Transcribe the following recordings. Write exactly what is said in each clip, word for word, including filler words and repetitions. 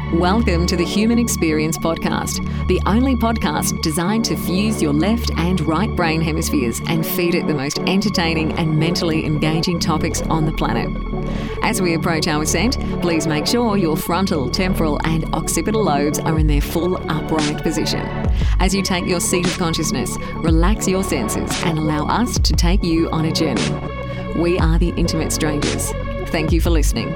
Welcome to the Human Experience Podcast, the only podcast designed to fuse your left and right brain hemispheres and feed it the most entertaining and mentally engaging topics on the planet. As we approach our ascent, please make sure your frontal, temporal and occipital lobes are in their full upright position. As you take your seat of consciousness, relax your senses and allow us to take you on a journey. We are the Intimate Strangers. Thank you for listening.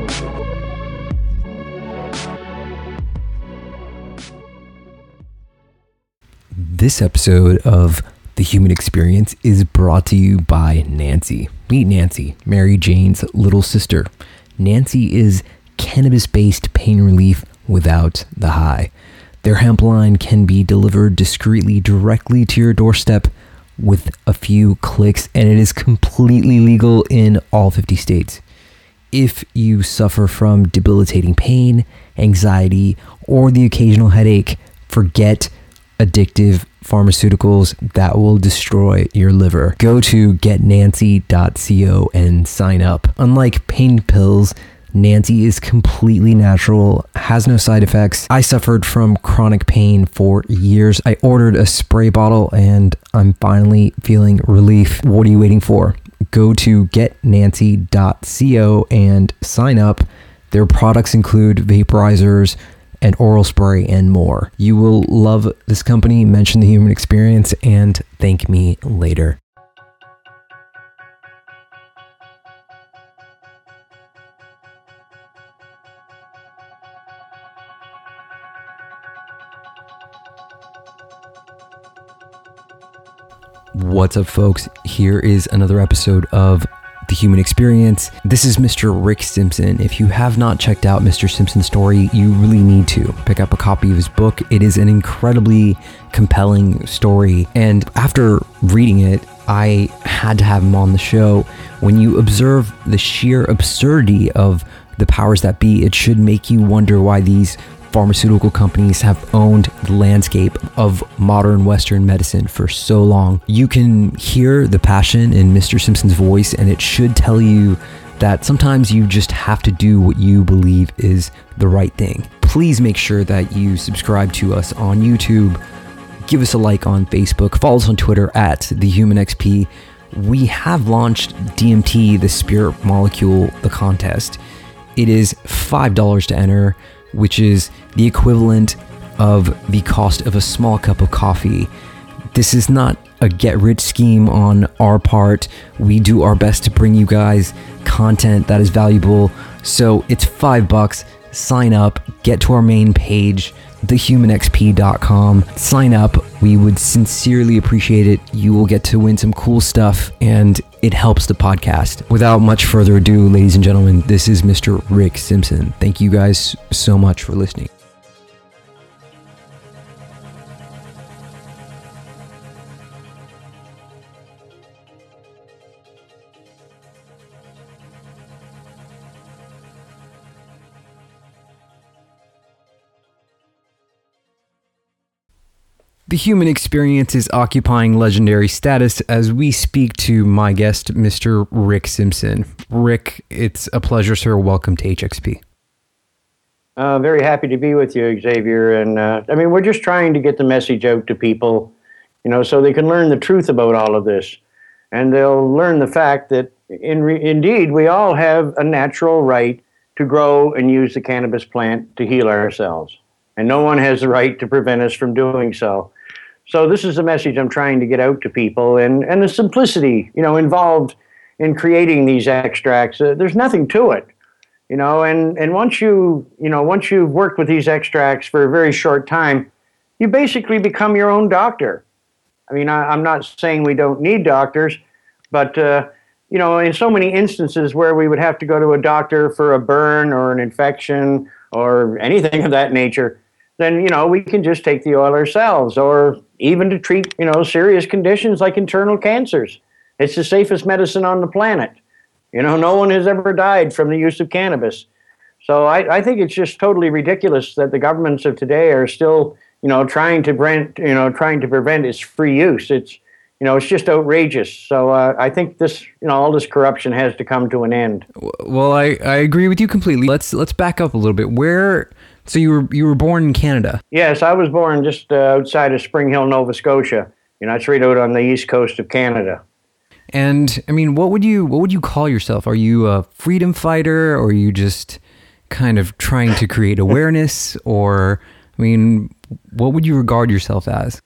This episode of The Human Experience is brought to you by Nancy. Meet Nancy, Mary Jane's little sister. Nancy is cannabis-based pain relief without the high. Their hemp line can be delivered discreetly directly to your doorstep with a few clicks, and it is completely legal in all fifty states. If you suffer from debilitating pain, anxiety, or the occasional headache, forget addictive pharmaceuticals that will destroy your liver. Go to get nancy dot co and sign up. Unlike pain pills, Nancy is completely natural, has no side effects. I suffered from chronic pain for years. I ordered a spray bottle and I'm finally feeling relief. What are you waiting for? Go to get nancy dot co and sign up. Their products include vaporizers, and oral spray, and more. You will love this company. Mention The Human Experience and thank me later. What's up, folks? Here is another episode of The Human Experience. This is Mister Rick Simpson. If you have not checked out Mister Simpson's story, you really need to pick up a copy of his book. It is an incredibly compelling story, and after reading it, I had to have him on the show. When you observe the sheer absurdity of the powers that be, it should make you wonder why these pharmaceutical companies have owned the landscape of modern Western medicine for so long. You can hear the passion in Mister Simpson's voice, and it should tell you that sometimes you just have to do what you believe is the right thing. Please make sure that you subscribe to us on YouTube, give us a like on Facebook, follow us on Twitter at TheHumanXP. We have launched D M T, the Spirit Molecule, the contest. It is five dollars to enter, which is the equivalent of the cost of a small cup of coffee. This is not a get-rich scheme on our part. We do our best to bring you guys content that is valuable. So it's five bucks. Sign up, get to our main page, the human x p dot com. Sign up. We would sincerely appreciate it. You will get to win some cool stuff, and it helps the podcast. Without much further ado, ladies and gentlemen, this is Mister Rick Simpson. Thank you guys so much for listening. The Human Experience is occupying legendary status as we speak to my guest, Mister Rick Simpson. Rick, it's a pleasure, sir. Welcome to H X P. Uh, very happy to be with you, Xavier. And uh, I mean, we're just trying to get the message out to people, you know, so they can learn the truth about all of this. And they'll learn the fact that in re- indeed, we all have a natural right to grow and use the cannabis plant to heal ourselves. And no one has the right to prevent us from doing so. So this is the message I'm trying to get out to people, and, and the simplicity, you know, involved in creating these extracts. Uh, there's nothing to it, you know, and, and once you, you know, once you've worked with these extracts for a very short time, you basically become your own doctor. I mean, I, I'm not saying we don't need doctors, but, uh, you know, in so many instances where we would have to go to a doctor for a burn or an infection or anything of that nature, then, you know, we can just take the oil ourselves, or even to treat, you know, serious conditions like internal cancers. It's the safest medicine on the planet. You know, no one has ever died from the use of cannabis. So I, I think it's just totally ridiculous that the governments of today are still, you know, trying to prevent, you know, trying to prevent its free use. It's, you know, it's just outrageous. So uh, I think this, you know, all this corruption has to come to an end. Well, I, I agree with you completely. Let's let's back up a little bit. Where So you were you were born in Canada? Yes, I was born just uh, outside of Spring Hill, Nova Scotia. You know, it's right out on the east coast of Canada. And I mean, what would you what would you call yourself? Are you a freedom fighter, or are you just kind of trying to create awareness? Or, I mean, what would you regard yourself as?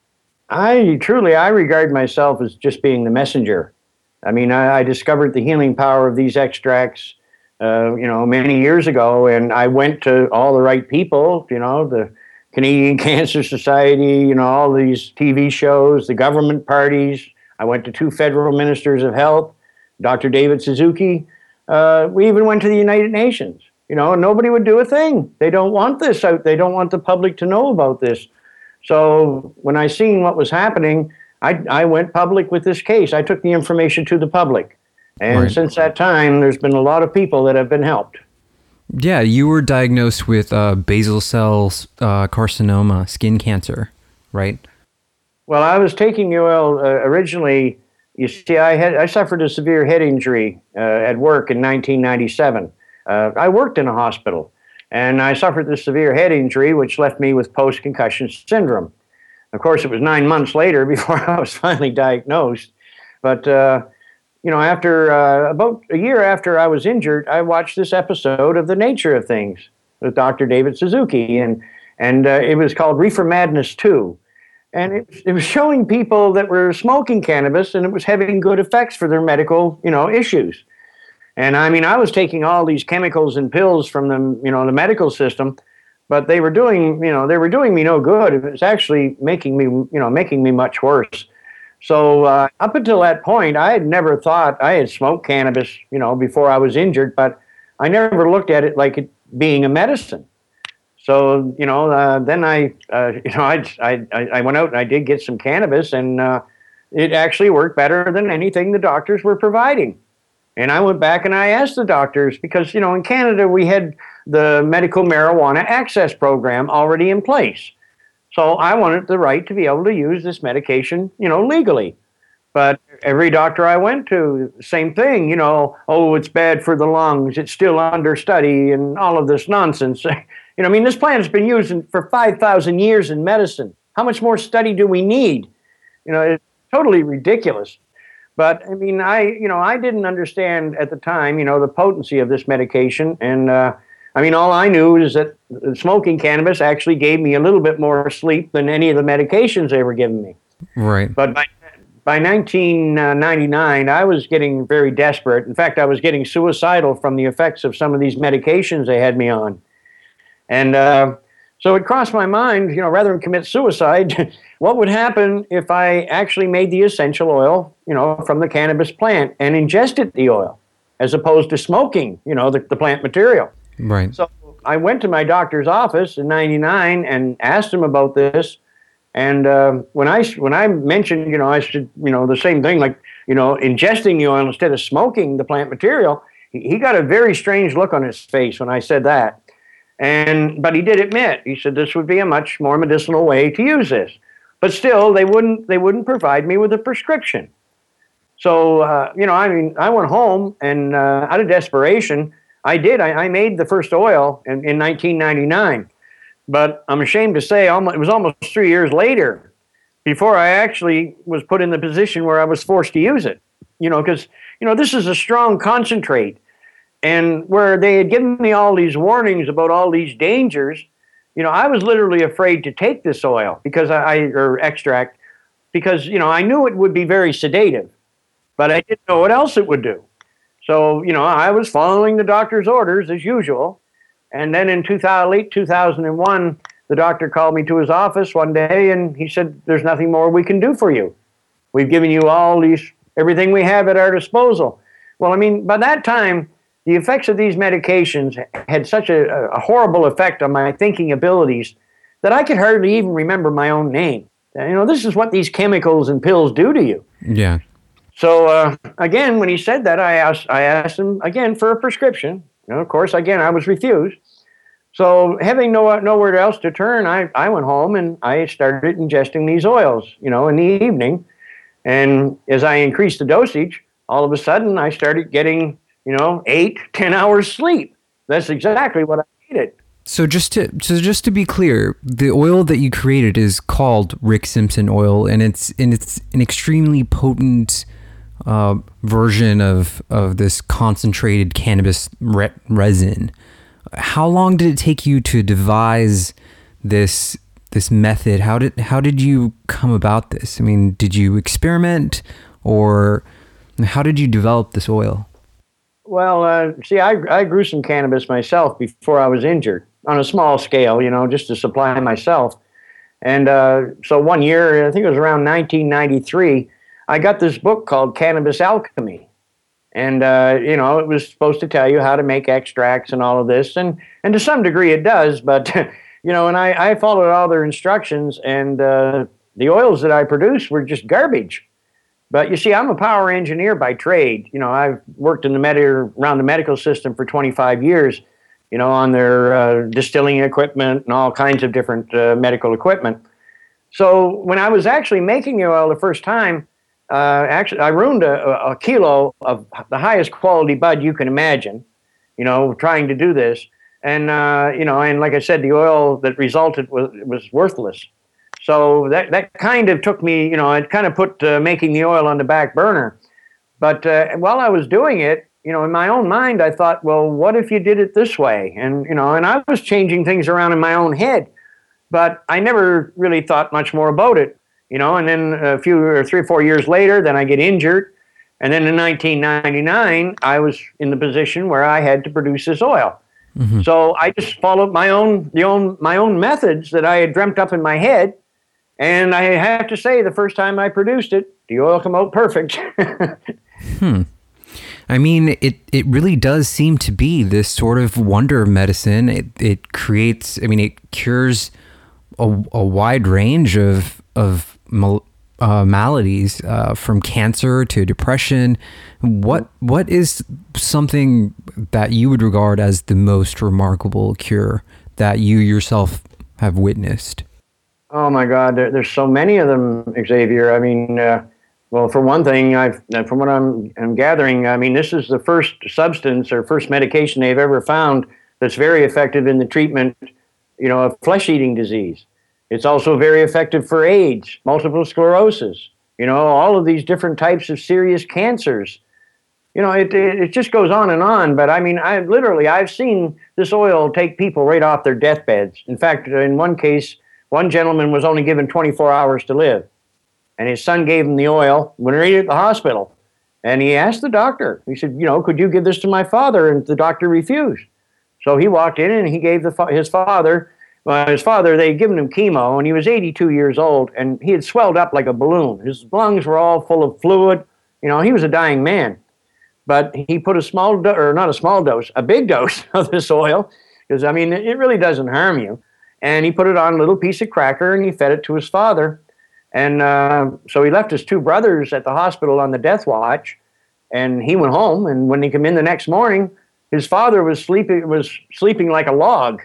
I truly, I regard myself as just being the messenger. I mean, I, I discovered the healing power of these extracts, uh, you know, many years ago, and I went to all the right people, you know, the Canadian Cancer Society, you know, all these T V shows, the government parties. I went to two federal ministers of health, Doctor David Suzuki. Uh, we even went to the United Nations, you know, and nobody would do a thing. They don't want this out. They don't want the public to know about this. So when I seen what was happening, I, I went public with this case. I took the information to the public. And Right. since that time, there's been a lot of people that have been helped. Yeah, you were diagnosed with uh, basal cell uh, carcinoma, skin cancer, right? Well, I was taking the oil uh, originally. You see, I had I suffered a severe head injury uh, at work in nineteen ninety-seven. Uh, I worked in a hospital, and I suffered this severe head injury, which left me with post-concussion syndrome. Of course, it was nine months later before I was finally diagnosed. But uh, you know, after uh, about a year after I was injured, I watched this episode of The Nature of Things with Doctor David Suzuki, and and uh, it was called Reefer Madness two. And it, it was showing people that were smoking cannabis, and it was having good effects for their medical, you know, issues. And I mean, I was taking all these chemicals and pills from the, you know, the medical system, but they were doing, you know, they were doing me no good. It was actually making me, you know, making me much worse. So uh, up until that point, I had never thought I had smoked cannabis, you know, before I was injured, but I never looked at it like it being a medicine. So, you know, uh, then I, uh, you know, I, I, I went out and I did get some cannabis, and uh, it actually worked better than anything the doctors were providing. And I went back and I asked the doctors, because, you know, in Canada we had the medical marijuana access program already in place. So I wanted the right to be able to use this medication, you know, legally. But every doctor I went to, same thing, you know, oh, it's bad for the lungs, it's still under study, and all of this nonsense. You know, I mean, this plant has been used in, for five thousand years in medicine. How much more study do we need? You know, it's totally ridiculous. But, I mean, I, you know, I didn't understand at the time, you know, the potency of this medication. And, uh, I mean, all I knew is that smoking cannabis actually gave me a little bit more sleep than any of the medications they were giving me. Right. But by, by nineteen ninety-nine, I was getting very desperate. In fact, I was getting suicidal from the effects of some of these medications they had me on. And uh, so it crossed my mind, you know, rather than commit suicide, what would happen if I actually made the essential oil, you know, from the cannabis plant and ingested the oil, as opposed to smoking, you know, the, the plant material. Right. So I went to my doctor's office in ninety-nine and asked him about this. And uh, when I when I mentioned, you know, I should, you know, the same thing, like, you know, ingesting the oil instead of smoking the plant material, he, he got a very strange look on his face when I said that. And but he did admit, he said this would be a much more medicinal way to use this. But still, they wouldn't they wouldn't provide me with a prescription. So uh, you know, I mean, I went home, and uh, out of desperation, I did. I, I made the first oil in, in nineteen ninety-nine. But I'm ashamed to say, almost, it was almost three years later before I actually was put in the position where I was forced to use it. You know, because you know, this is a strong concentrate. And where they had given me all these warnings about all these dangers, you know, I was literally afraid to take this oil because I, or extract, because, you know, I knew it would be very sedative, but I didn't know what else it would do. So, you know, I was following the doctor's orders as usual. And then in two thousand, late two thousand one, the doctor called me to his office one day, and he said, there's nothing more we can do for you. We've given you all these, everything we have at our disposal. Well, I mean, by that time, the effects of these medications had such a, a horrible effect on my thinking abilities that I could hardly even remember my own name. You know, this is what these chemicals and pills do to you. Yeah. So, uh, again, when he said that, I asked, I asked him again for a prescription. You know, of course, again, I was refused. So having no, nowhere else to turn, I, I went home and I started ingesting these oils, you know, in the evening. And as I increased the dosage, all of a sudden I started getting, you know, eight, ten hours sleep. That's exactly what I needed. So just to so just to be clear, the oil that you created is called Rick Simpson oil, and it's and it's an extremely potent uh, version of of this concentrated cannabis re- resin. How long did it take you to devise this this method? How did how did you come about this? I mean, did you experiment, or how did you develop this oil? Well, uh, see, I, I grew some cannabis myself before I was injured on a small scale, you know, just to supply myself. And uh, so one year, I think it was around nineteen ninety-three, I got this book called Cannabis Alchemy. And, uh, you know, it was supposed to tell you how to make extracts and all of this. And, and to some degree it does. But, you know, and I, I followed all their instructions. And uh, the oils that I produced were just garbage. But you see, I'm a power engineer by trade. You know, I've worked in the med- around the medical system for twenty-five years, you know, on their uh, distilling equipment and all kinds of different uh, medical equipment. So when I was actually making the oil the first time, uh, actually I ruined a, a kilo of the highest quality bud you can imagine, you know, trying to do this. And, uh, you know, and like I said, the oil that resulted was, was worthless. So that, that kind of took me, you know, it kind of put uh, making the oil on the back burner. But uh, while I was doing it, you know, in my own mind, I thought, well, what if you did it this way? And, you know, and I was changing things around in my own head, but I never really thought much more about it, you know. And then a few or three or four years later, then I get injured. And then in nineteen ninety-nine, I was in the position where I had to produce this oil. Mm-hmm. So I just followed my own, the own, my own methods that I had dreamt up in my head. And I have to say, the first time I produced it, the oil came out perfect. hmm. I mean, it, it really does seem to be this sort of wonder medicine. It it creates, I mean, it cures a, a wide range of of mal, uh, maladies, uh, from cancer to depression. What what is something that you would regard as the most remarkable cure that you yourself have witnessed? Oh my God, there, there's so many of them, Xavier. I mean, uh, well, for one thing, I've from what I'm, I'm gathering, I mean, this is the first substance or first medication they've ever found that's very effective in the treatment, you know, of flesh-eating disease. It's also very effective for AIDS, multiple sclerosis, you know, all of these different types of serious cancers. You know, it, it it just goes on and on. But I mean, I literally, I've seen this oil take people right off their deathbeds. In fact, in one case, one gentleman was only given twenty-four hours to live, and his son gave him the oil when he was at the hospital. And he asked the doctor, he said, you know, could you give this to my father? And the doctor refused. So he walked in and he gave the his father, well, his father, they had given him chemo, and he was eighty-two years old, and he had swelled up like a balloon. His lungs were all full of fluid. You know, he was a dying man. But he put a small, do- or not a small dose, a big dose of this oil, because, I mean, it really doesn't harm you. And he put it on a little piece of cracker, and he fed it to his father. And uh, so he left his two brothers at the hospital on the death watch, and he went home. And when he came in the next morning, his father was sleeping was sleeping like a log.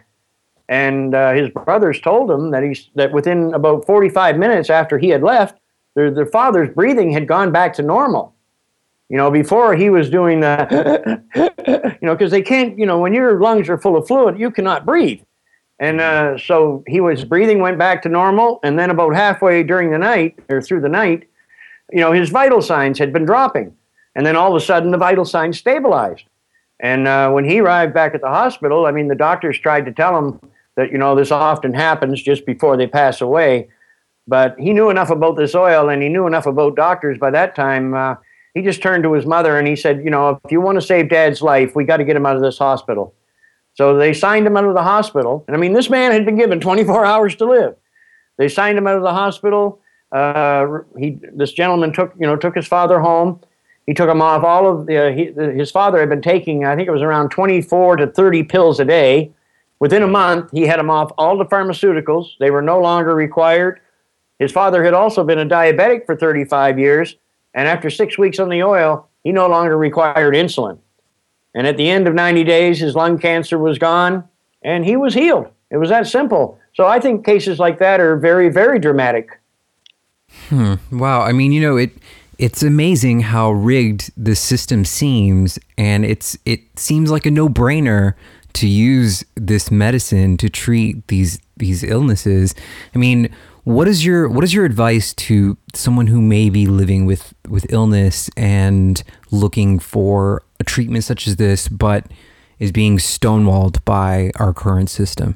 And uh, his brothers told him that he's that within about forty-five minutes after he had left, their, their father's breathing had gone back to normal. You know, before he was doing the, you know, because they can't, you know, when your lungs are full of fluid, you cannot breathe. And uh, so he was breathing, went back to normal, and then about halfway during the night, or through the night, you know, his vital signs had been dropping. And then all of a sudden, the vital signs stabilized. And uh, when he arrived back at the hospital, I mean, the doctors tried to tell him that, you know, this often happens just before they pass away. But he knew enough about this oil, and he knew enough about doctors by that time. Uh, he just turned to his mother and he said, you know, if you want to save Dad's life, we got to get him out of this hospital. So they signed him out of the hospital. And I mean, this man had been given twenty-four hours to live. They signed him out of the hospital. Uh, he, this gentleman took, you know, took his father home. He took him off all of the, uh, he, his father had been taking, I think it was around twenty-four to thirty pills a day. Within a month, he had him off all the pharmaceuticals. They were no longer required. His father had also been a diabetic for thirty-five years. And after six weeks on the oil, he no longer required insulin. And at the end of ninety days, his lung cancer was gone, and he was healed. It was that simple. So I think cases like that are very, very dramatic. Hmm. Wow. I mean, you know, it it's amazing how rigged the system seems, and it's it seems like a no-brainer to use this medicine to treat these these illnesses. I mean, what is your what is your advice to someone who may be living with, with illness and looking for a treatment such as this, but is being stonewalled by our current system?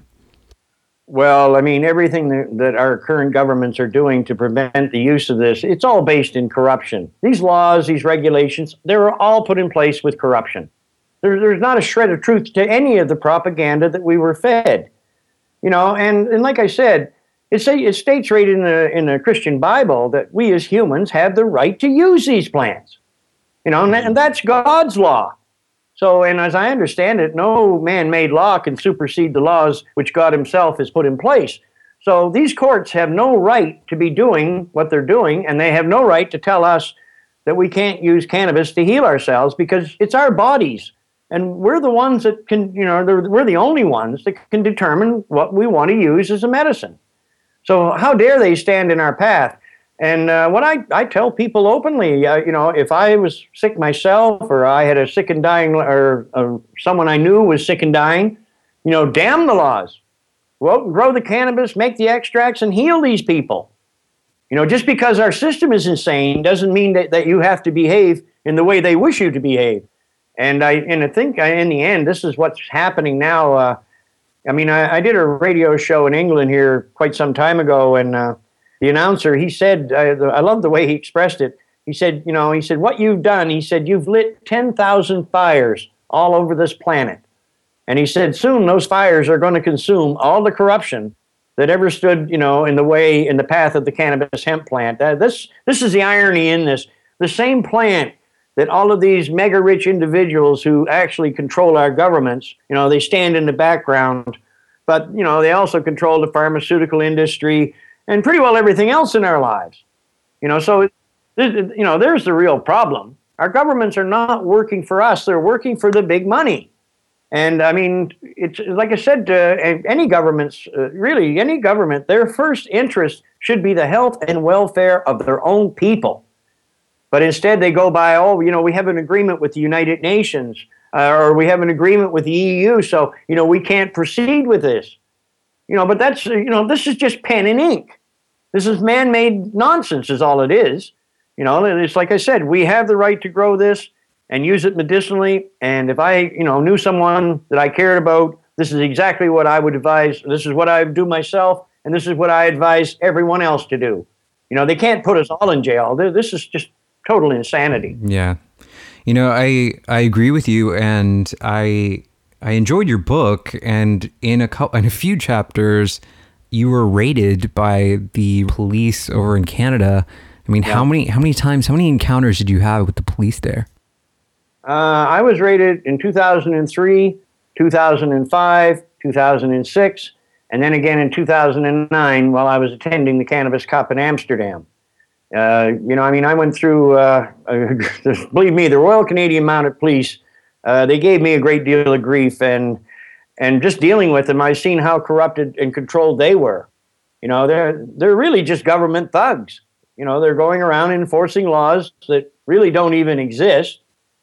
Well, I mean, everything that, that our current governments are doing to prevent the use of this, it's all based in corruption. These laws, these regulations, they're all put in place with corruption. There, there's not a shred of truth to any of the propaganda that we were fed. You know, and, and like I said, it, say, it states right in the, in the Christian Bible that we as humans have the right to use these plants. You know, and, and that's God's law. So, and as I understand it, no man-made law can supersede the laws which God himself has put in place. So these courts have no right to be doing what they're doing, and they have no right to tell us that we can't use cannabis to heal ourselves, because it's our bodies. And we're the ones that can, you know, we're the only ones that can determine what we want to use as a medicine. So how dare they stand in our path? And uh, what I, I tell people openly, uh, you know, if I was sick myself, or I had a sick and dying, or uh, someone I knew was sick and dying, you know, damn the laws. Well, grow the cannabis, make the extracts, and heal these people. You know, just because our system is insane doesn't mean that, that you have to behave in the way they wish you to behave. And I and I think I, in the end, this is what's happening now. Uh, I mean, I, I did a radio show in England here quite some time ago, and uh, the announcer, he said, I, I love the way he expressed it. He said, you know, he said, what you've done, he said, you've lit ten thousand fires all over this planet. And he said, soon those fires are going to consume all the corruption that ever stood, you know, in the way, in the path of the cannabis hemp plant. Uh, this, this is the irony in this. The same plant that all of these mega-rich individuals who actually control our governments, you know, they stand in the background, but, you know, they also control the pharmaceutical industry and pretty well everything else in our lives. You know, so, you know, there's the real problem. Our governments are not working for us. They're working for the big money. And, I mean, it's like I said, uh, any governments, uh, really, any government, their first interest should be the health and welfare of their own people. But instead they go by, oh, you know, we have an agreement with the United Nations, uh, or we have an agreement with the E U, so, you know, we can't proceed with this. You know, but that's, you know, this is just pen and ink. This is man-made nonsense is all it is. You know, it's like I said, we have the right to grow this and use it medicinally. And if I, you know, knew someone that I cared about, this is exactly what I would advise. This is what I would do myself, and this is what I advise everyone else to do. You know, they can't put us all in jail. This is just total insanity. Yeah. You know, I I agree with you, and I I enjoyed your book, and in a couple, in a few chapters you were raided by the police over in Canada. I mean, yeah. how many how many times, how many encounters did you have with the police there? Uh, I was raided in two thousand three, two thousand five, two thousand six, and then again in two thousand nine while I was attending the Cannabis Cup in Amsterdam. Uh, you know, I mean, I went through, uh, uh, believe me, the Royal Canadian Mounted Police, uh, they gave me a great deal of grief, and and just dealing with them, I've seen how corrupted and controlled they were. You know, they're, they're really just government thugs. You know, they're going around enforcing laws that really don't even exist.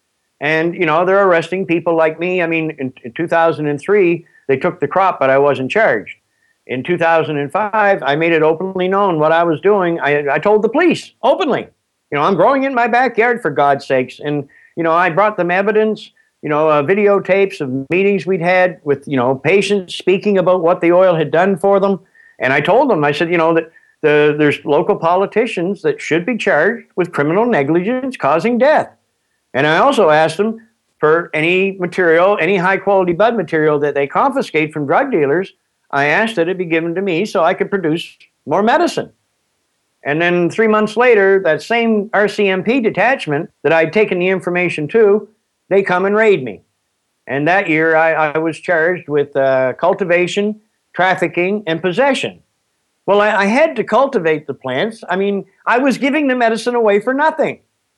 And, you know, they're arresting people like me. I mean, in, in two thousand three, they took the crop, but I wasn't charged. In two thousand five, I made it openly known what I was doing. I, I told the police openly, you know, I'm growing in my backyard, for God's sakes. And, you know, I brought them evidence, you know, uh, videotapes of meetings we'd had with, you know, patients speaking about what the oil had done for them. And I told them, I said, you know, that the, there's local politicians that should be charged with criminal negligence causing death. And I also asked them for any material, any high-quality bud material that they confiscate from drug dealers. I asked that it be given to me so I could produce more medicine. And then three months later, that same R C M P detachment that I'd taken the information to, they come and raid me. And that year, I, I was charged with uh, cultivation, trafficking, and possession. Well, I, I had to cultivate the plants. I mean, I was giving the medicine away for nothing.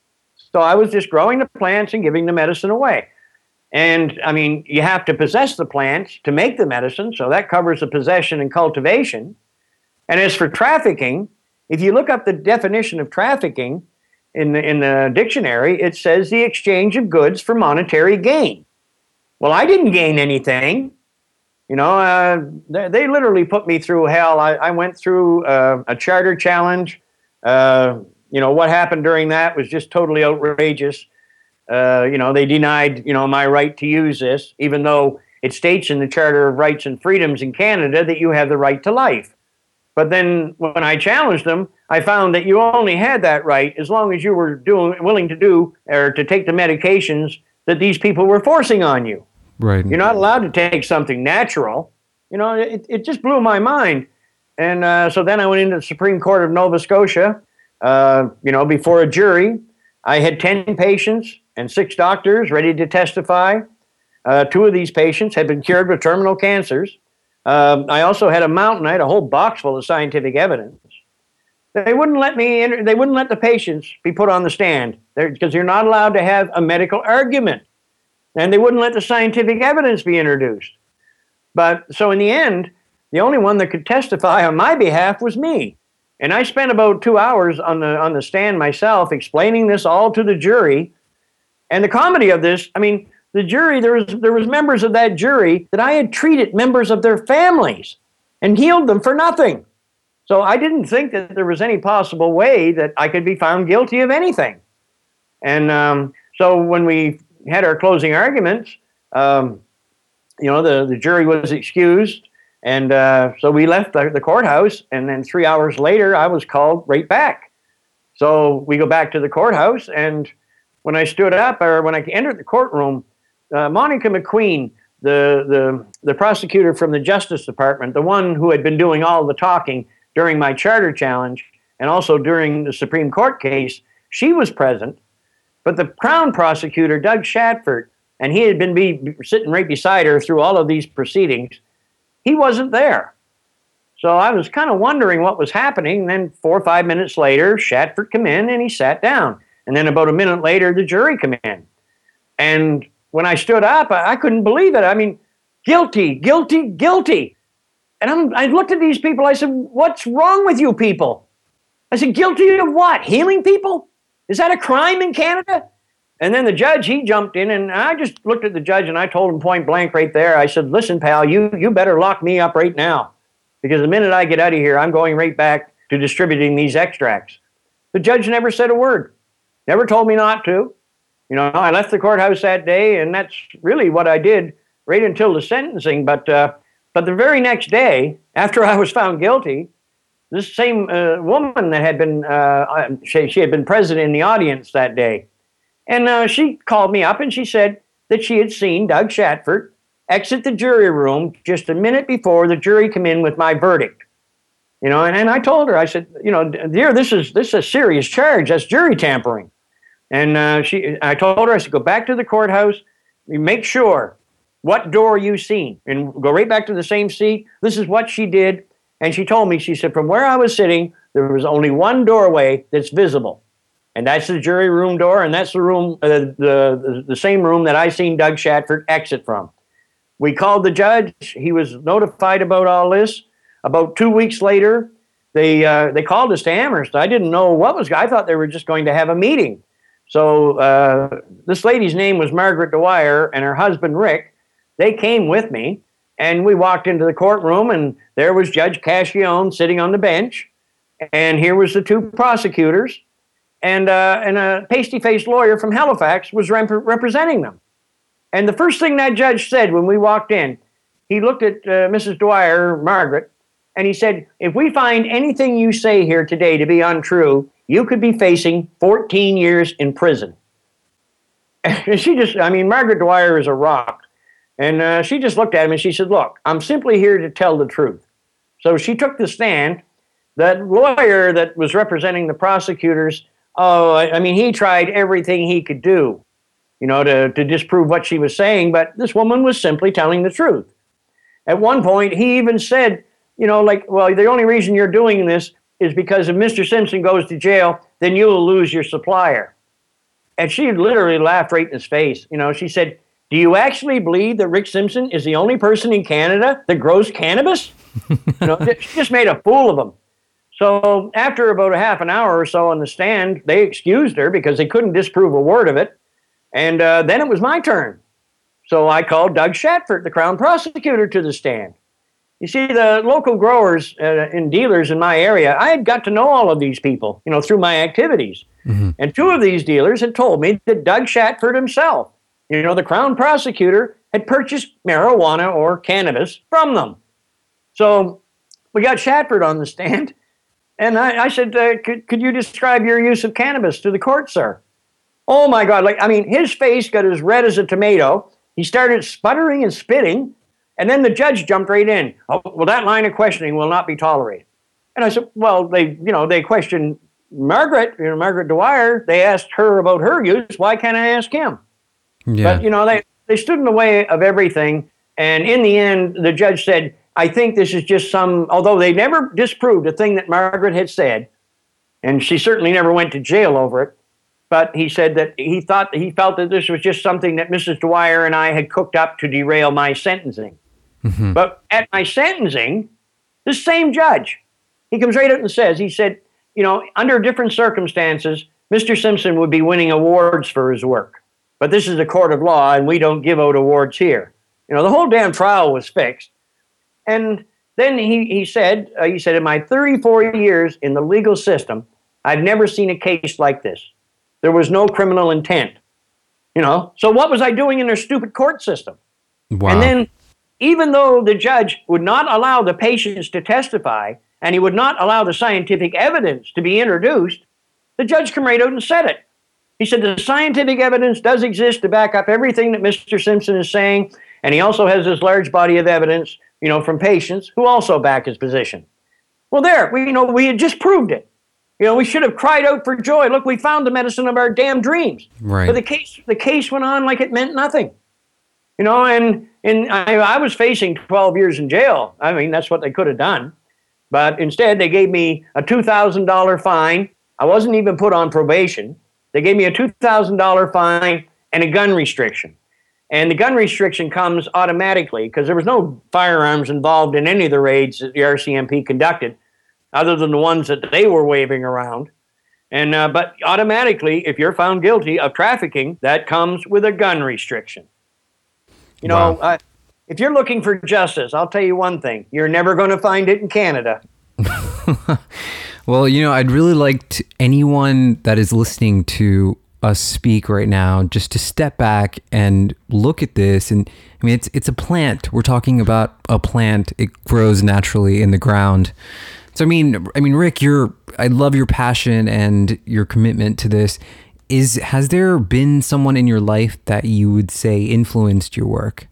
So I was just growing the plants and giving the medicine away. And, I mean, you have to possess the plants to make the medicine, so that covers the possession and cultivation. And as for trafficking, if you look up the definition of trafficking in the, in the dictionary, it says the exchange of goods for monetary gain. Well, I didn't gain anything. You know, uh, they, they literally put me through hell. I, I went through uh, a charter challenge. Uh, you know, what happened during that was just totally outrageous. Uh, you know, they denied, you know, my right to use this, even though it states in the Charter of Rights and Freedoms in Canada that you have the right to life. But then when I challenged them, I found that you only had that right as long as you were doing, willing to do or to take the medications that these people were forcing on you. Right. You're not allowed to take something natural. You know, it, it just blew my mind. And uh, so then I went into the Supreme Court of Nova Scotia, uh, you know, before a jury. I had ten patients and six doctors ready to testify. Uh, two of these patients had been cured with terminal cancers. Um, I also had a mountain. I had a whole box full of scientific evidence. They wouldn't let me. Enter, they wouldn't let the patients be put on the stand because you're not allowed to have a medical argument, and they wouldn't let the scientific evidence be introduced. But so in the end, the only one that could testify on my behalf was me, and I spent about two hours on the on the stand myself, explaining this all to the jury. And the comedy of this, I mean. The jury, there was there was members of that jury that I had treated members of their families and healed them for nothing. So I didn't think that there was any possible way that I could be found guilty of anything. And um, so when we had our closing arguments, um, you know, the, the jury was excused. And uh, so we left the, the courthouse. And then three hours later, I was called right back. So we go back to the courthouse. And when I stood up or when I entered the courtroom, Uh, Monica McQueen, the, the the prosecutor from the Justice Department, the one who had been doing all the talking during my charter challenge and also during the Supreme Court case, she was present. But the Crown prosecutor, Doug Shatford, and he had been be, sitting right beside her through all of these proceedings, he wasn't there. So I was kind of wondering what was happening. And then four or five minutes later, Shatford came in and he sat down. And then about a minute later, the jury came in. And when I stood up, I, I couldn't believe it. I mean, guilty, guilty, guilty. And I'm, I looked at these people. I said, what's wrong with you people? I said, guilty of what? Healing people? Is that a crime in Canada? And then the judge, he jumped in, and I just looked at the judge, and I told him point blank right there. I said, listen, pal, you, you better lock me up right now. Because the minute I get out of here, I'm going right back to distributing these extracts. The judge never said a word. Never told me not to. You know, I left the courthouse that day, and that's really what I did right until the sentencing. But uh, but the very next day, after I was found guilty, this same uh, woman that had been, uh, she, she had been present in the audience that day, and uh, she called me up and she said that she had seen Doug Shatford exit the jury room just a minute before the jury came in with my verdict. You know, and, and I told her, I said, you know, dear, this is this is a serious charge. That's jury tampering. And uh, she, I told her, I said, go back to the courthouse, make sure what door you seen, and go right back to the same seat. This is what she did. And she told me, she said, from where I was sitting, there was only one doorway that's visible. And that's the jury room door, and that's the room, uh, the, the, the same room that I seen Doug Shatford exit from. We called the judge. He was notified about all this. About two weeks later, they, uh, they called us to Amherst. I didn't know what was, I thought they were just going to have a meeting. So uh, this lady's name was Margaret Dwyer, and her husband, Rick. They came with me, and we walked into the courtroom, and there was Judge Cashionne sitting on the bench, and here was the two prosecutors, and, uh, and a pasty-faced lawyer from Halifax was rep- representing them. And the first thing that judge said when we walked in, he looked at uh, Missus Dwyer, Margaret, and he said, if we find anything you say here today to be untrue, you could be facing fourteen years in prison. And she just, I mean, Margaret Dwyer is a rock. And uh, she just looked at him and she said, look, I'm simply here to tell the truth. So she took the stand. That lawyer that was representing the prosecutors, oh, I, I mean, he tried everything he could do, you know, to, to disprove what she was saying. But this woman was simply telling the truth. At one point, he even said, you know, like, well, the only reason you're doing this is because if Mister Simpson goes to jail, then you'll lose your supplier. And she literally laughed right in his face. You know, she said, do you actually believe that Rick Simpson is the only person in Canada that grows cannabis? You know, she just made a fool of him. So after about a half an hour or so on the stand, they excused her because they couldn't disprove a word of it. And uh, then it was my turn. So I called Doug Shatford, the Crown prosecutor, to the stand. You see, the local growers uh, and dealers in my area, I had got to know all of these people, you know, through my activities. Mm-hmm. And two of these dealers had told me that Doug Shatford himself, you know, the Crown prosecutor, had purchased marijuana or cannabis from them. So we got Shatford on the stand, and I, I said, uh, could, could you describe your use of cannabis to the court, sir? Oh, my God. Like, I mean, his face got as red as a tomato. He started sputtering and spitting. And then the judge jumped right in. Oh, well, that line of questioning will not be tolerated. And I said, well, they, you know, they questioned Margaret, you know, Margaret Dwyer. They asked her about her use. Why can't I ask him? Yeah. But, you know, they, they stood in the way of everything. And in the end, the judge said, I think this is just some, although they never disproved a thing that Margaret had said, and she certainly never went to jail over it, but he said that he thought, he felt that this was just something that Missus Dwyer and I had cooked up to derail my sentencing. Mm-hmm. But at my sentencing, the same judge, he comes right out and says, he said, you know, under different circumstances, Mister Simpson would be winning awards for his work. But this is a court of law, and we don't give out awards here. You know, the whole damn trial was fixed. And then he, he said, uh, he said, in my thirty-four years in the legal system, I've never seen a case like this. There was no criminal intent. You know, so what was I doing in their stupid court system? Wow. And then, even though the judge would not allow the patients to testify and he would not allow the scientific evidence to be introduced, the judge came right out and said it. He said the scientific evidence does exist to back up everything that Mister Simpson is saying, and he also has this large body of evidence, you know, from patients who also back his position. Well, there, we, you know, we had just proved it. You know, we should have cried out for joy. Look, we found the medicine of our damn dreams. Right. But the case, the case went on like it meant nothing. You know, and and I, I was facing twelve years in jail. I mean, that's what they could have done. But instead, they gave me a two thousand dollars fine. I wasn't even put on probation. They gave me a two thousand dollars fine and a gun restriction. And the gun restriction comes automatically because there was no firearms involved in any of the raids that the R C M P conducted, other than the ones that they were waving around. And uh, but automatically, if you're found guilty of trafficking, that comes with a gun restriction. You know, wow. uh, if you're looking for justice, I'll tell you one thing. You're never going to find it in Canada. Well, you know, I'd really like to, anyone that is listening to us speak right now just to step back and look at this. And I mean, it's it's a plant. We're talking about a plant. It grows naturally in the ground. So, I mean, I mean, Rick, you're, I love your passion and your commitment to this. Is, has there been someone in your life that you would say influenced your work?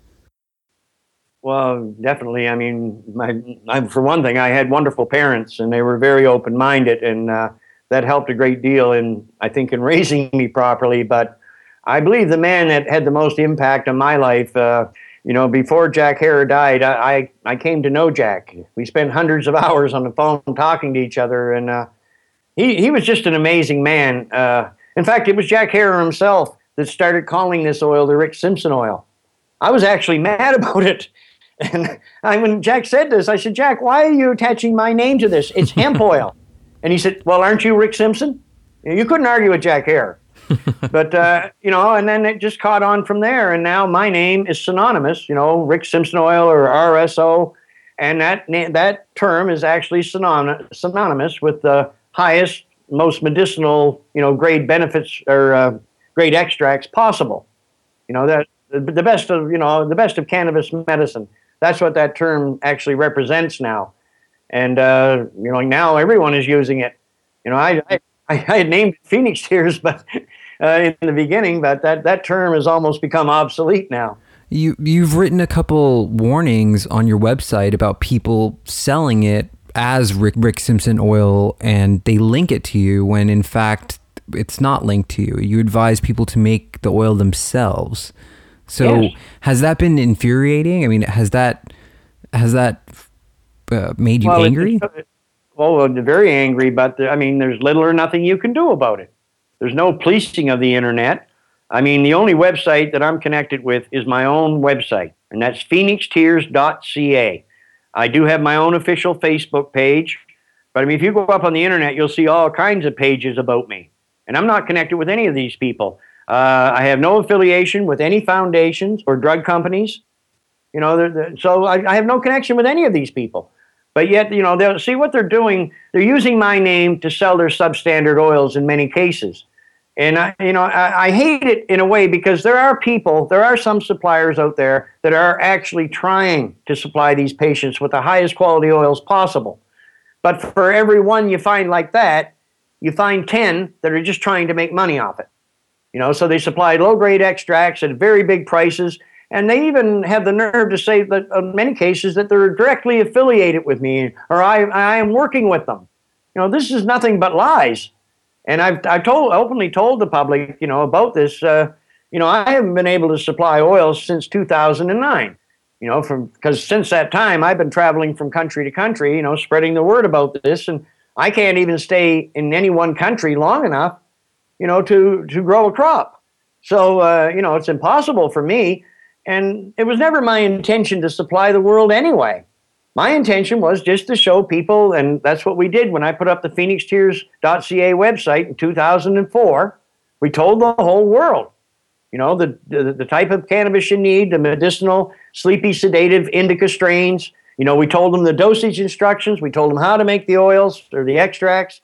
Well, definitely. I mean, my, I, for one thing, I had wonderful parents, and they were very open-minded, and uh, that helped a great deal in, I think, in raising me properly. But I believe the man that had the most impact on my life, uh, you know, before Jack Herer died, I, I, I came to know Jack. We spent hundreds of hours on the phone talking to each other, and uh, he, he was just an amazing man. Uh, In fact, it was Jack Herer himself that started calling this oil the Rick Simpson oil. I was actually mad about it. And I, when Jack said this, I said, Jack, why are you attaching my name to this? It's hemp oil. And he said, well, aren't you Rick Simpson? You couldn't argue with Jack Herer. But, uh, you know, and then it just caught on from there. And now my name is synonymous, you know, Rick Simpson oil or R S O. And that, that term is actually synonymous, synonymous with the highest, most medicinal, you know, grade benefits or uh, grade extracts possible. You know, that the best of, you know, the best of cannabis medicine. That's what that term actually represents now. And, uh, you know, now everyone is using it. You know, I I, I had named it Phoenix Tears but uh, in the beginning, but that, that term has almost become obsolete now. You, you've written a couple warnings on your website about people selling it as Rick, Rick Simpson oil, and they link it to you when in fact it's not linked to you. You advise people to make the oil themselves. So yes. Has that been infuriating? I mean, has that has that uh, made you well, angry? It, well, very angry, but I mean, there's little or nothing you can do about it. There's no policing of the internet. I mean, the only website that I'm connected with is my own website, and that's phoenix tears dot c a. I do have my own official Facebook page, but I mean, if you go up on the internet, you'll see all kinds of pages about me. And I'm not connected with any of these people. Uh, I have no affiliation with any foundations or drug companies. You know, they're, they're, so I, I have no connection with any of these people. But yet, you know, they'll see what they're doing. They're using my name to sell their substandard oils in many cases. And, I, you know, I, I hate it in a way because there are people, there are some suppliers out there that are actually trying to supply these patients with the highest quality oils possible. But for every one you find like that, you find ten that are just trying to make money off it. You know, so they supply low-grade extracts at very big prices, and they even have the nerve to say that in many cases that they're directly affiliated with me or I, I am working with them. You know, this is nothing but lies. And I've, I've told, openly told the public, you know, about this. Uh, you know, I haven't been able to supply oils since two thousand nine. You know, from because since that time I've been traveling from country to country, you know, spreading the word about this, and I can't even stay in any one country long enough, you know, to to grow a crop. So uh, you know, it's impossible for me, and it was never my intention to supply the world anyway. My intention was just to show people, and that's what we did when I put up the phoenix tears dot c a website in two thousand four. We told the whole world, you know, the, the, the type of cannabis you need, the medicinal, sleepy, sedative indica strains. You know, we told them the dosage instructions. We told them how to make the oils or the extracts.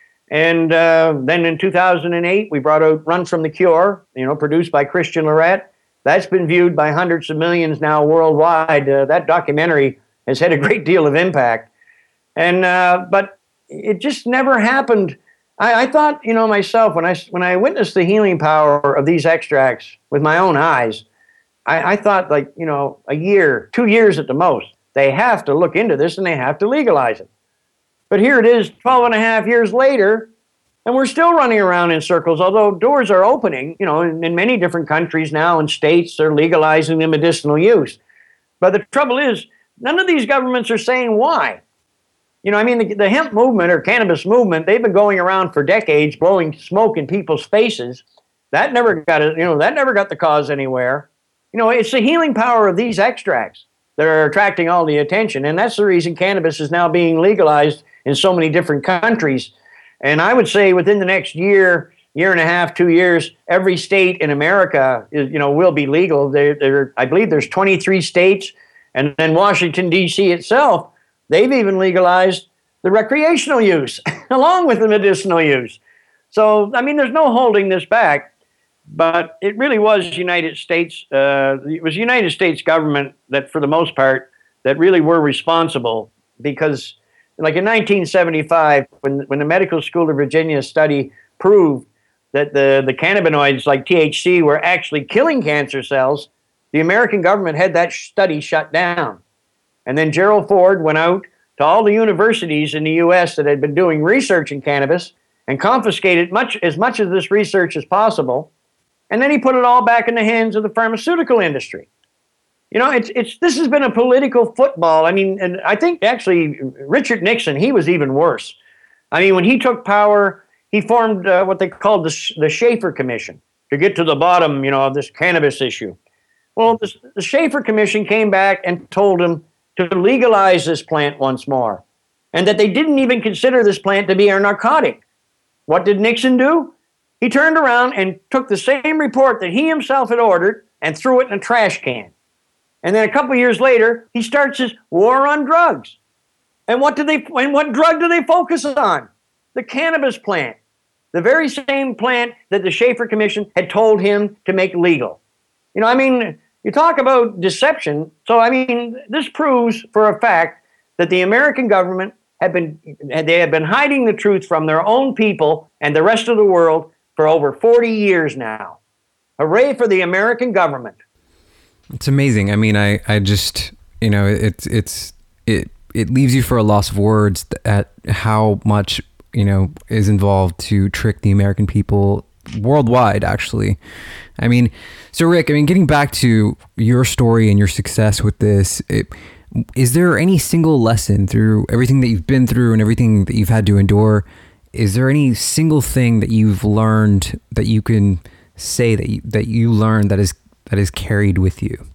And uh, then in two thousand eight, we brought out Run From the Cure, you know, produced by Christian Lorette. That's been viewed by hundreds of millions now worldwide. Uh, that documentary has had a great deal of impact. And uh, but it just never happened. I, I thought, you know, myself, when I, when I witnessed the healing power of these extracts with my own eyes, I, I thought, like, you know, a year, two years at the most, they have to look into this and they have to legalize it. But here it is twelve and a half years later, and we're still running around in circles, although doors are opening, you know, in, in many different countries now and states are legalizing the medicinal use. But the trouble is, none of these governments are saying why. You know, I mean, the, the hemp movement or cannabis movement, they've been going around for decades, blowing smoke in people's faces. That never got it, you know, that never got the cause anywhere. You know, it's the healing power of these extracts that are attracting all the attention. And that's the reason cannabis is now being legalized in so many different countries. And I would say within the next year, year and a half, two years, every state in America is, you know, will be legal. There, there, I believe there's twenty-three states. And then Washington, D C itself, they've even legalized the recreational use along with the medicinal use. So, I mean, there's no holding this back. But it really was United States, uh, it was United States government that, for the most part, that really were responsible. Because, like in nineteen seventy-five, when, when the Medical School of Virginia study proved that the, the cannabinoids like T H C were actually killing cancer cells, the American government had that study shut down. And then Gerald Ford went out to all the universities in the U S that had been doing research in cannabis and confiscated much as much of this research as possible. And then he put it all back in the hands of the pharmaceutical industry. You know, it's it's this has been a political football. I mean, and I think actually Richard Nixon, he was even worse. I mean, when he took power, he formed uh, what they called the, the Schaefer Commission to get to the bottom, you know, of this cannabis issue. Well, the, the Schaefer Commission came back and told him to legalize this plant once more, and that they didn't even consider this plant to be a narcotic. What did Nixon do? He turned around and took the same report that he himself had ordered and threw it in a trash can. And then a couple of years later, he starts his war on drugs. And what do they? And what drug do they focus on? The cannabis plant, the very same plant that the Schaefer Commission had told him to make legal. You know, I mean, you talk about deception. So, I mean, this proves for a fact that the American government had been, they had been hiding the truth from their own people and the rest of the world for over forty years now. Hooray for the American government. It's amazing. I mean, I, I just, you know, it's, it's, it, it leaves you for a loss of words at how much, you know, is involved to trick the American people worldwide, actually. I mean, so Rick, I mean, getting back to your story and your success with this, it, is there any single lesson through everything that you've been through and everything that you've had to endure? Is there any single thing that you've learned that you can say that you, that you learned that is that is carried with you?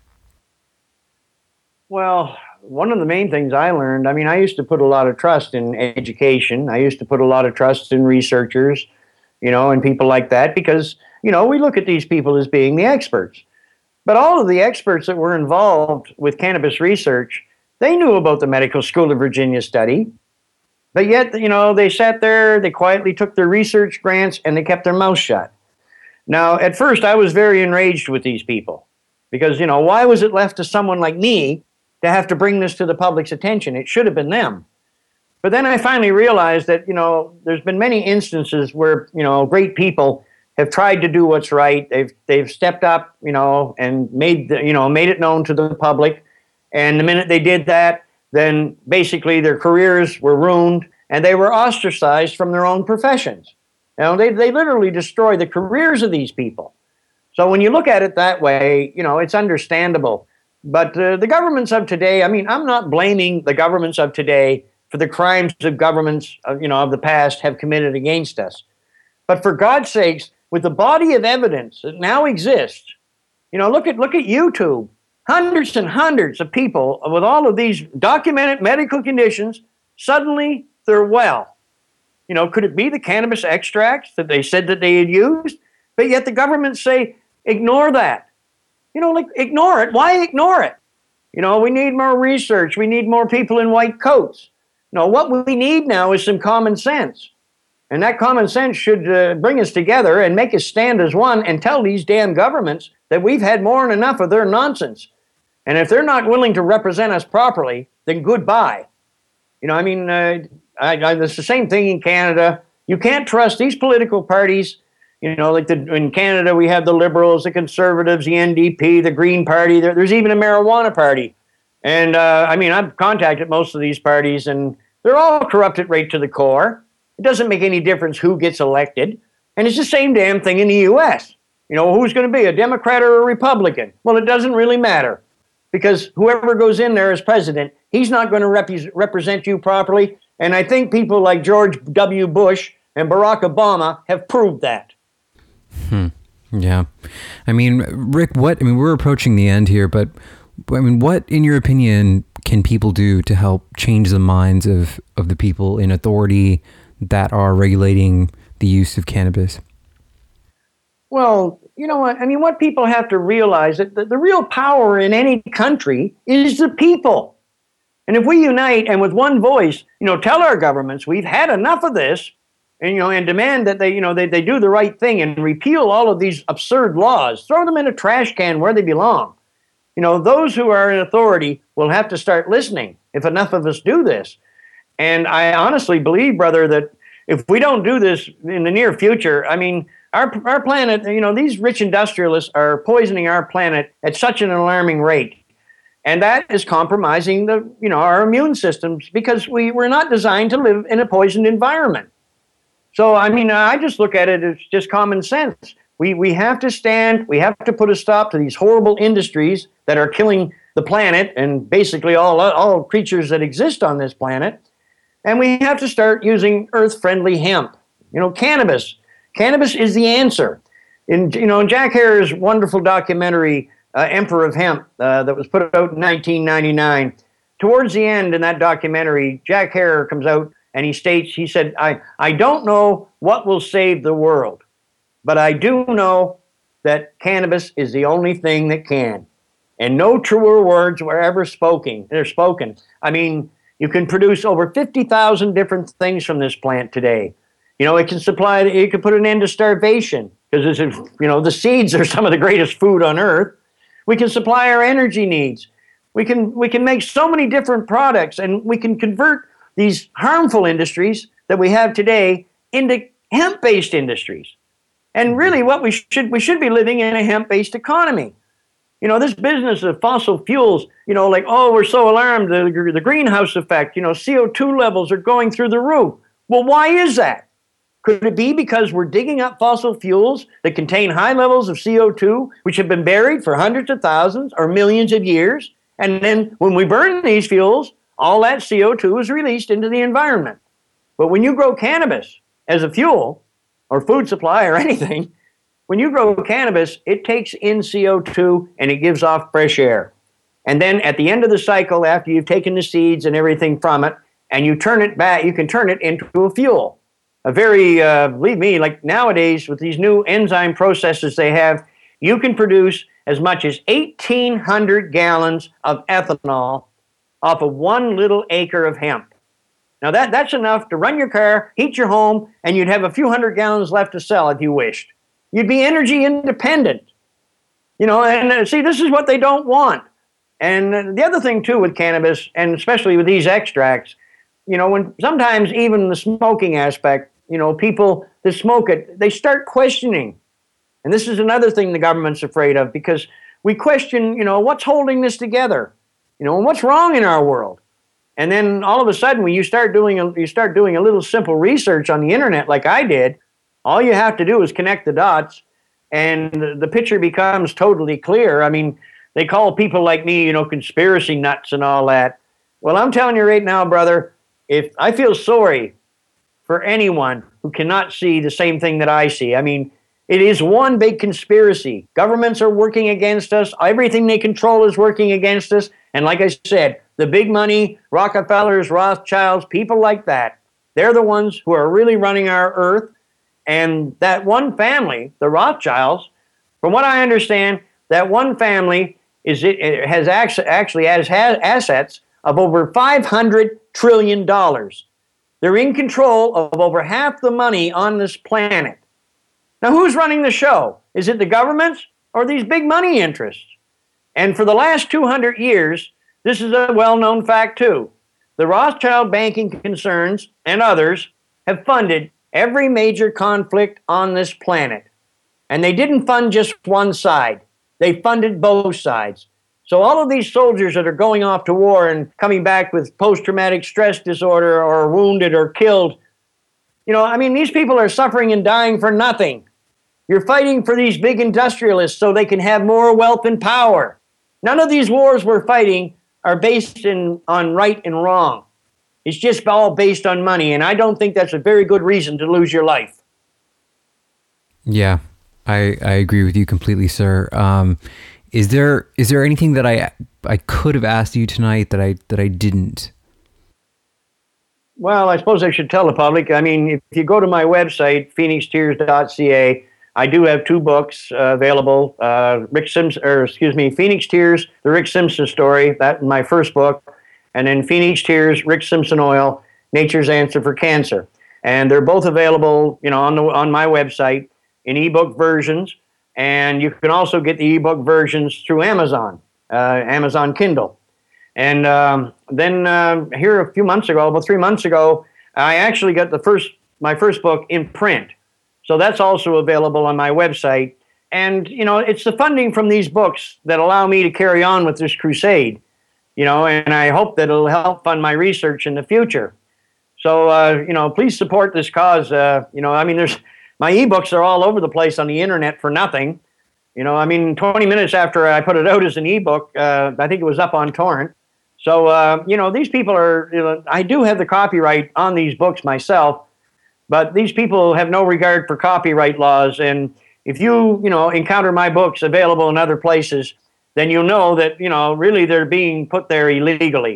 Well, one of the main things I learned, I mean, I used to put a lot of trust in education. I used to put a lot of trust in researchers, you know, and people like that, because you know, we look at these people as being the experts. But all of the experts that were involved with cannabis research, they knew about the Medical School of Virginia study. But yet, you know, they sat there, they quietly took their research grants, and they kept their mouth shut. Now, at first, I was very enraged with these people because, you know, why was it left to someone like me to have to bring this to the public's attention? It should have been them. But then I finally realized that, you know, there's been many instances where, you know, great people have tried to do what's right. They've they've stepped up, you know, and made the, you know, made it known to the public. And the minute they did that, then basically their careers were ruined and they were ostracized from their own professions. You know, they they literally destroy the careers of these people. So when you look at it that way, you know, it's understandable. But uh, the governments of today, I mean, I'm not blaming the governments of today for the crimes of governments, uh, you know, of the past have committed against us. But for God's sakes, with the body of evidence that now exists, you know, look at look at YouTube. Hundreds and hundreds of people with all of these documented medical conditions, suddenly they're well. You know, could it be the cannabis extracts that they said that they had used? But yet the governments say, ignore that. You know, like, ignore it. Why ignore it? You know, we need more research. We need more people in white coats. No, what we need now is some common sense. And that common sense should uh, bring us together and make us stand as one and tell these damn governments that we've had more than enough of their nonsense. And if they're not willing to represent us properly, then goodbye. You know, I mean, uh, I, I, it's the same thing in Canada. You can't trust these political parties. You know, like the, in Canada, we have the Liberals, the Conservatives, the N D P, the Green Party. There, there's even a marijuana party. And, uh, I mean, I've contacted most of these parties, and they're all corrupted right to the core. It doesn't make any difference who gets elected. And it's the same damn thing in the U S. You know, who's going to be, a Democrat or a Republican? Well, it doesn't really matter. Because whoever goes in there as president, he's not going to rep- represent you properly. And I think people like George W. Bush and Barack Obama have proved that. Hmm. Yeah. I mean, Rick, what, I mean, we're approaching the end here, but I mean, what, in your opinion, can people do to help change the minds of, of the people in authority that are regulating the use of cannabis? Well, you know what? I mean, what people have to realize that the, the real power in any country is the people. And if we unite and with one voice, you know, tell our governments we've had enough of this, and you know, and demand that they, you know, they, they do the right thing and repeal all of these absurd laws, throw them in a trash can where they belong. You know, those who are in authority will have to start listening if enough of us do this. And I honestly believe, brother, that if we don't do this in the near future, I mean, Our our planet, you know, these rich industrialists are poisoning our planet at such an alarming rate. And that is compromising the, you know, our immune systems because we, we're not designed to live in a poisoned environment. So, I mean, I just look at it as just common sense. We we have to stand, we have to put a stop to these horrible industries that are killing the planet and basically all, all creatures that exist on this planet. And we have to start using earth-friendly hemp, you know, cannabis. Cannabis is the answer. In, you know, in Jack Herer's wonderful documentary, uh, Emperor of Hemp, uh, that was put out in nineteen ninety-nine, towards the end in that documentary, Jack Herer comes out and he states, he said, I, I don't know what will save the world, but I do know that cannabis is the only thing that can. And no truer words were ever spoken. They're spoken. I mean, you can produce over fifty thousand different things from this plant today. You know, it can supply, it can put an end to starvation because, you know, the seeds are some of the greatest food on earth. We can supply our energy needs. We can we can make so many different products, and we can convert these harmful industries that we have today into hemp-based industries. And really, what we should we should be living in a hemp-based economy. You know, this business of fossil fuels, you know, like, oh, we're so alarmed, the, the greenhouse effect, you know, C O two levels are going through the roof. Well, why is that? Could it be because we're digging up fossil fuels that contain high levels of C O two, which have been buried for hundreds of thousands or millions of years? And then when we burn these fuels, all that C O two is released into the environment. But when you grow cannabis as a fuel or food supply or anything, when you grow cannabis, it takes in C O two and it gives off fresh air. And then at the end of the cycle, after you've taken the seeds and everything from it, and you turn it back, you can turn it into a fuel. a very, uh, believe me, like nowadays with these new enzyme processes they have, you can produce as much as eighteen hundred gallons of ethanol off of one little acre of hemp. Now that, that's enough to run your car, heat your home, and you'd have a few hundred gallons left to sell if you wished. You'd be energy independent. You know, and uh, see, this is what they don't want. And uh, the other thing too with cannabis, and especially with these extracts, you know, when sometimes even the smoking aspect, you know, people that smoke it, they start questioning. And this is another thing the government's afraid of, because we question, you know, what's holding this together? You know, and what's wrong in our world? And then all of a sudden, when you start doing a, you start doing a little simple research on the internet like I did, all you have to do is connect the dots, and the picture becomes totally clear. I mean, they call people like me, you know, conspiracy nuts and all that. Well, I'm telling you right now, brother, if I feel sorry for anyone who cannot see the same thing that I see. I mean, it is one big conspiracy. Governments are working against us. Everything they control is working against us. And like I said, the big money, Rockefellers, Rothschilds, people like that, they're the ones who are really running our earth. And that one family, the Rothschilds, from what I understand, that one family is it, it has actually, actually has, has assets of over five hundred trillion dollars. They're in control of over half the money on this planet. Now, who's running the show? Is it the governments or these big money interests? And for the last two hundred years, this is a well-known fact too. The Rothschild banking concerns and others have funded every major conflict on this planet. And they didn't fund just one side. They funded both sides. So all of these soldiers that are going off to war and coming back with post-traumatic stress disorder or wounded or killed, you know, I mean, these people are suffering and dying for nothing. You're fighting for these big industrialists so they can have more wealth and power. None of these wars we're fighting are based in, on right and wrong. It's just all based on money, and I don't think that's a very good reason to lose your life. Yeah, I, I agree with you completely, sir. Um, is there is there anything that I I could have asked you tonight that I that I didn't? Well, I suppose I should tell the public. I mean, if you go to my website, phoenix tears dot c a, I do have two books uh, available. Uh, Rick Simpson, or excuse me, Phoenix Tears: The Rick Simpson Story. That's my first book, and then Phoenix Tears: Rick Simpson Oil: Nature's Answer for Cancer. And they're both available, you know, on the on my website in ebook versions, and you can also get the ebook versions through Amazon, uh, Amazon Kindle. And um, then uh, here a few months ago, about three months ago, I actually got the first my first book in print. So that's also available on my website. And, you know, it's the funding from these books that allow me to carry on with this crusade, you know, and I hope that it'll help fund my research in the future. So, uh, you know, please support this cause. Uh, you know, I mean, there's my ebooks are all over the place on the internet for nothing. You know, I mean, twenty minutes after I put it out as an ebook, uh, I think it was up on torrent. So, uh, you know, these people are, you know, I do have the copyright on these books myself, but these people have no regard for copyright laws. And if you, you know, encounter my books available in other places, then you'll know that, you know, really they're being put there illegally.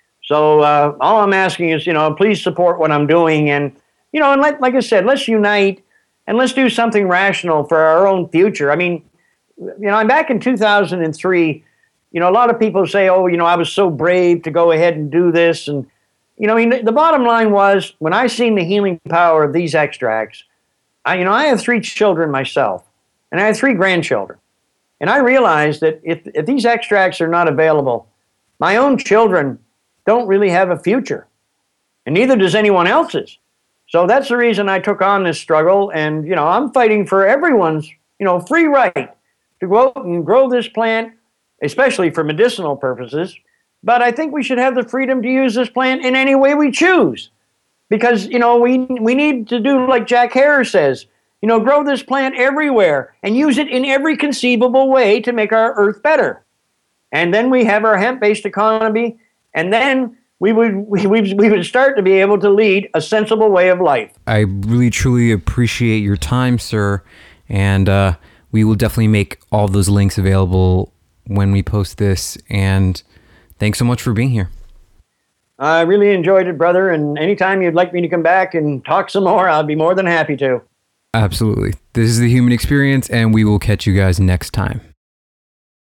So uh, all I'm asking is, you know, please support what I'm doing. And, you know, and like, like I said, let's unite and let's do something rational for our own future. I mean, you know, I'm back in two thousand three. You know, a lot of people say, oh, you know, I was so brave to go ahead and do this. And, you know, I mean, the bottom line was when I seen the healing power of these extracts, I, you know, I have three children myself, and I have three grandchildren. And I realized that if, if these extracts are not available, my own children don't really have a future, and neither does anyone else's. So that's the reason I took on this struggle. And, you know, I'm fighting for everyone's, you know, free right to go out and grow this plant, especially for medicinal purposes. But I think we should have the freedom to use this plant in any way we choose. Because, you know, we we need to do like Jack Herer says, you know, grow this plant everywhere and use it in every conceivable way to make our earth better. And then we have our hemp-based economy, and then we would we, we, we would start to be able to lead a sensible way of life. I really, truly appreciate your time, sir. And uh, we will definitely make all those links available when we post this. And thanks so much for being here. I really enjoyed it, brother, and anytime you'd like me to come back and talk some more, I'd be more than happy to. Absolutely. This is The Human Experience, and we will catch you guys next time.